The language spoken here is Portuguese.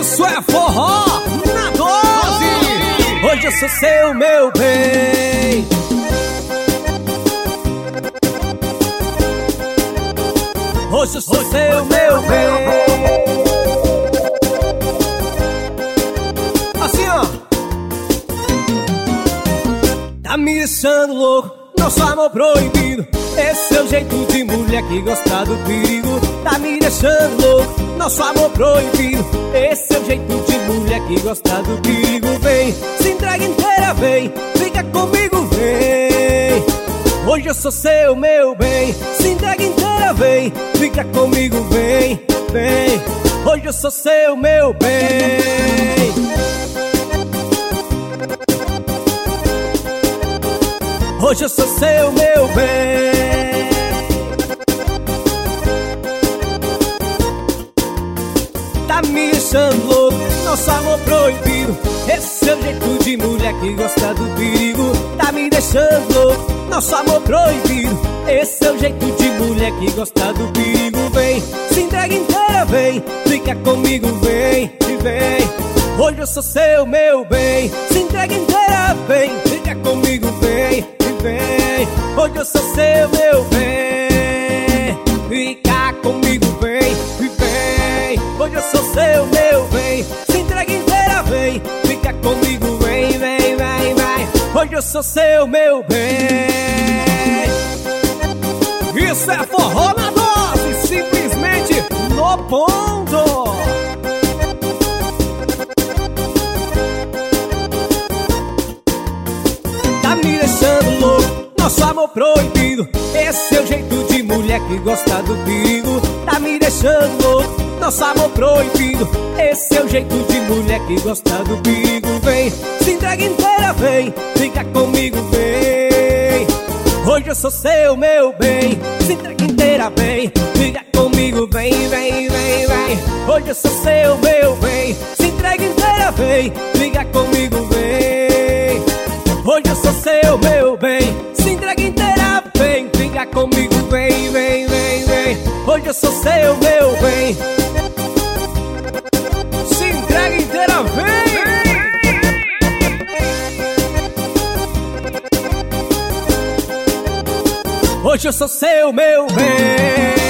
Isso é forró na dose. Hoje eu sou seu, meu bem. Hoje eu sou seu, meu bem. Assim, ó. Tá me deixando louco, nosso amor proibido. Esse seu jeito de mulher que gosta do perigo. Tá me deixando louco, nosso amor proibido. Esse seu jeito de mulher que gosta do perigo. Vem, se entrega inteira, vem, fica comigo, vem. Hoje eu sou seu, meu bem. Se entrega inteira, vem, fica comigo, vem, vem. Hoje eu sou seu, meu bem. Hoje eu sou seu, meu bem. Tá me deixando louco, nosso amor proibido. Esse seu jeito de mulher que gosta do perigo. Tá me deixando louco, nosso amor proibido. Esse seu jeito de mulher que gosta do perigo. Vem, se entrega inteira, vem, fica comigo, vem, vem. Hoje eu sou seu, meu bem. Se entrega inteira, vem, fica comigo, vem, vem. Hoje eu sou seu, meu bem. Fica comigo, vem, vem. Hoje eu sou seu, meu bem. Se entrega inteira, vem, fica comigo, vem, vem, vem, vem. Hoje eu sou seu, meu bem. Isso é forró na dose, simplesmente no ponto. Tá me deixando louco, nosso amor proibido. Esse seu jeito de mulher que gosta do perigo. Tá me deixando louco, nosso amor proibido. Esse seu jeito de mulher que gosta do perigo. Vem, se entrega inteira, vem, fica comigo, vem. Hoje eu sou seu, meu bem. Se entrega inteira, vem, fica comigo, vem, vem, vem, vem. Hoje eu sou seu, meu bem. Se entrega inteira, vem, fica comigo, vem. Hoje eu sou seu, meu bem. Se entrega inteira, vem, fica comigo, vem, vem, vem, vem. Hoje eu sou seu, meu bem. Se entrega inteira, vem. Hoje eu sou seu, meu bem.